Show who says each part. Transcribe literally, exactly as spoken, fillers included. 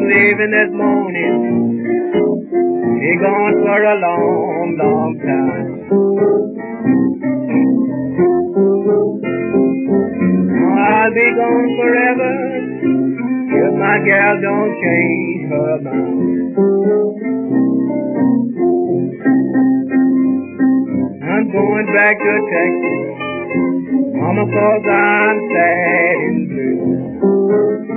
Speaker 1: leaving this morning. He gone for a long, long time. I'll be gone forever if my gal don't change her mind. I'm going back to Texas, mama, 'cause I'm sad and blue.